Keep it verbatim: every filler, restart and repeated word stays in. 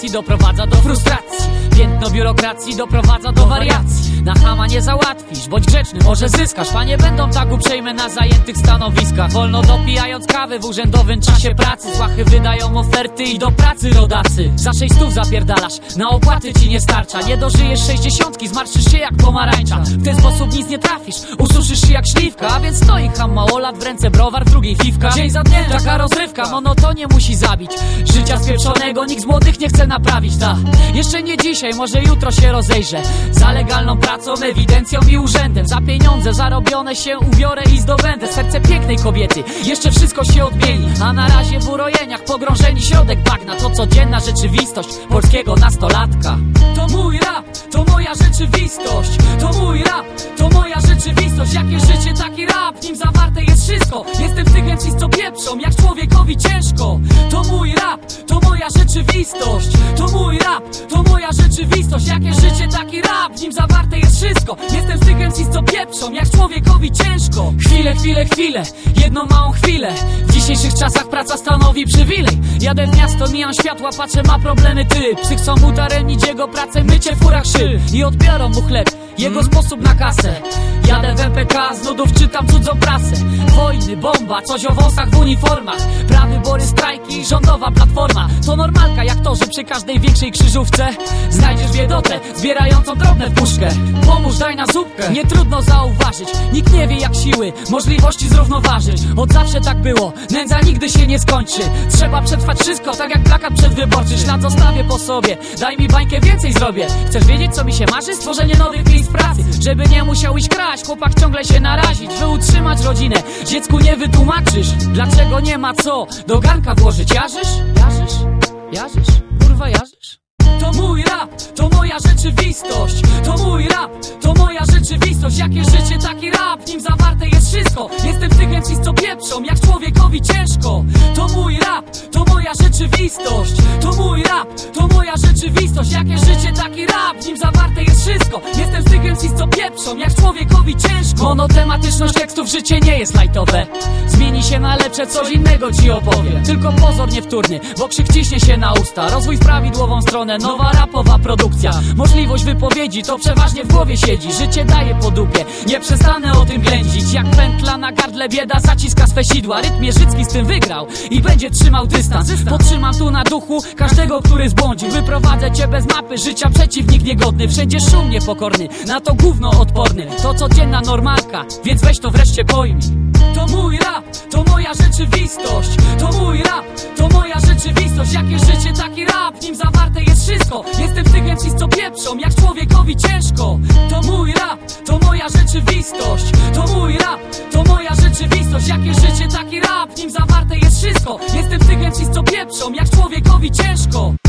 inflacji doprowadza do frustracji. Piętno biurokracji doprowadza do wariacji. Na chama nie załatwisz, bądź grzeczny, może zyskasz. Panie będą tak uprzejme na zajętych stanowiskach. Wolno dopijając kawy w urzędowym czasie pracy. Złachy wydają oferty i do pracy rodacy. Za sześć stów zapierdalasz, na opłaty ci nie starcza. Nie dożyjesz sześćdziesiątki, zmarszysz się jak pomarańcza. W ten sposób nic nie trafisz, ususzysz się jak śliwka. A więc stoi cham małolat, w ręce browar, w drugiej fifka. Dzień za dniem taka rozrywka, monotonie musi zabić. Życia spieprzonego nikt z młodych nie chce naprawić, ta. Jeszcze nie dzisiaj, może jutro się rozejrzę. Za legalną pracą, ewidencją i urzędem. Za pieniądze zarobione się ubiorę i zdobędę serce pięknej kobiety, jeszcze wszystko się odmieni. A na razie w urojeniach pogrążeni środek bagna. To codzienna rzeczywistość polskiego nastolatka. To mój rap, to moja rzeczywistość. To mój rap, to moja rzeczywistość. Jakie życie, taki rap, w nim zawarte jest wszystko. Jestem z tych M Cs, co pieprzą, jak człowiekowi ciężko. To mój rap, to moja rzeczywistość. To mój rap, to moja rzeczywistość. Jakie życie, taki rap, w nim zawarte jest wszystko. Jestem z tych M Cs, co pieprzą, jak człowiekowi ciężko. Chwilę, chwilę, chwilę, jedną małą chwilę. W dzisiejszych czasach praca stanowi przywilej. Jadę w miasto, mijam światła, patrzę, ma problemy ty. Psy chcą udaremnić jego pracę, mycie w furach szyb. I odbiorą mu chleb, jego sposób na kasę. Jadę w M P K, z nudów czytam cudzą prasę. Wojny, bomba, coś o wąsach w uniformach. Prawybory, strajki, rządowa platforma. To normalka jak to, że przy każdej większej krzyżówce znajdziesz biedotę, zbierającą drobne w puszkę. Pomóż, daj na zupkę, nie trudno zauważyć. Nikt nie wie jak siły, możliwości zrównoważyć. Od zawsze tak było, nędza nigdy się nie skończy. Trzeba przetrwać wszystko, tak jak plakat przedwyborczy. Ślad zostawię po sobie, daj mi bańkę, więcej zrobię. Chcesz wiedzieć co mi się marzy? Stworzenie nowych miejsc pracy. Żeby nie musiał iść kraść, chłopak ciągle się narazić. By utrzymać rodzinę, dziecku nie wytłumaczysz. Dlaczego nie ma co do garnka włożyć? Jarzysz? Jarzysz? Jarzysz? Kurwa jarzysz? To mój rap, to moja rzeczywistość. To mój rap, to moja rzeczywistość. Jakie życie, taki rap, w nim zawarte jest wszystko. Jestem z tych M Cs, co pieprzą, jak człowiekowi ciężko. To mój rap, to moja rzeczywistość. To mój rap, to moja rzeczywistość. Jakie życie, taki rap, w nim zawarte jest wszystko. Jestem z tych M Cs, co pieprzą, jak człowiekowi ciężko. Monotematyczność tekstów, życie nie jest lajtowe. Zmieni się na lepsze, coś innego ci opowiem. Tylko pozor niewtórny, bo krzyk ciśnie się na usta. Rozwój w prawidłową stronę, nowa rapowa produkcja. Możliwość wypowiedzi, to przeważnie w głowie siedzi. Życie daje po dupie, nie przestanę o tym ględzić. Jak pętla na gardle, bieda zaciska swe sidła. Rytm Mierzycki z tym wygrał i będzie trzymał dystans. Podtrzymam tu na duchu każdego, który zbłądził. Wyprowadzę cię bez mapy życia, przeciwnik niegodny. Wszędzie szum niepokorny, na to gówno odporny. To codzienna normalka, więc weź to wreszcie pojmij. To mój rap, to moja rzeczywistość. To mój rap, to moja rzeczywistość. Jakie życie, taki rap, w nim zawarte jest wszystko. Jestem z tych M Cs, co pieprzą, jak człowiekowi ciężko. To mój rap, to moja rzeczywistość. To mój rap, to moja rzeczywistość. Jakie życie, taki rap, w nim zawarte jest wszystko. Jestem z tych M Cs, co pieprzą, jak człowiekowi ciężko.